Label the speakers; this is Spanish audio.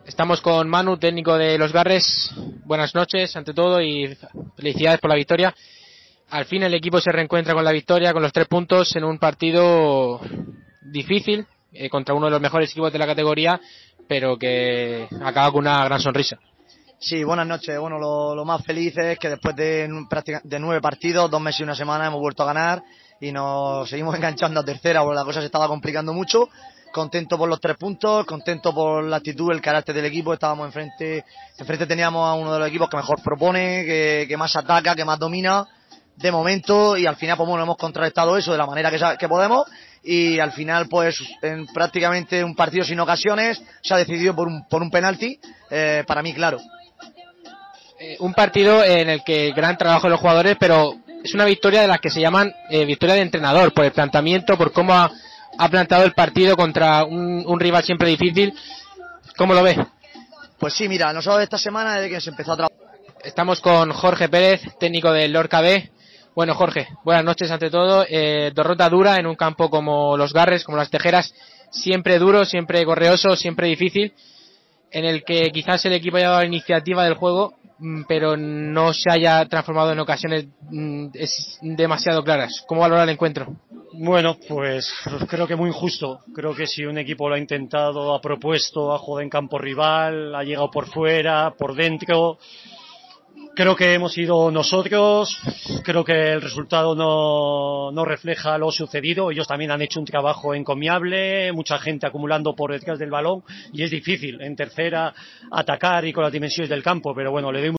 Speaker 1: Estamos con Manu, técnico de Los Garres. Buenas noches, ante todo, y felicidades por la victoria. Al fin el equipo se reencuentra con la victoria, con los 3 puntos en un partido difícil, contra uno de los mejores equipos de la categoría, pero que acaba con una gran sonrisa.
Speaker 2: Sí, buenas noches. Bueno, lo más feliz es que después de 9 partidos, 2 meses y una semana, hemos vuelto a ganar y nos seguimos enganchando a tercera, porque la cosa se estaba complicando mucho. Contento por los 3 puntos, contento por la actitud, el carácter del equipo. Estábamos enfrente teníamos a uno de los equipos que mejor propone, que más ataca, que más domina de momento, y al final pues bueno, hemos contrarrestado eso de la manera que podemos, y al final pues en prácticamente un partido sin ocasiones se ha decidido por un penalti, para mí claro.
Speaker 1: Un partido en el que gran trabajo de los jugadores, pero es una victoria de las que se llaman victoria de entrenador, por el planteamiento, por cómo ha planteado el partido contra un rival siempre difícil. ¿Cómo lo ves?
Speaker 2: Pues sí, mira, nosotros esta semana desde que se empezó a trabajar.
Speaker 1: Estamos con Jorge Pérez, técnico del Lorca B. Bueno, Jorge, buenas noches ante todo. Derrota dura en un campo como Los Garres, como Las Tejeras, siempre duro, siempre correoso, siempre difícil, en el que quizás el equipo haya dado la iniciativa del juego, pero no se haya transformado en ocasiones demasiado claras. ¿Cómo valora el encuentro?
Speaker 3: Bueno, pues creo que muy injusto. Creo que si un equipo lo ha intentado, ha propuesto, ha jugado en campo rival, ha llegado por fuera, por dentro, creo que hemos sido nosotros. Creo que el resultado no refleja lo sucedido. Ellos también han hecho un trabajo encomiable, mucha gente acumulando por detrás del balón, y es difícil en tercera atacar y con las dimensiones del campo, pero bueno, le doy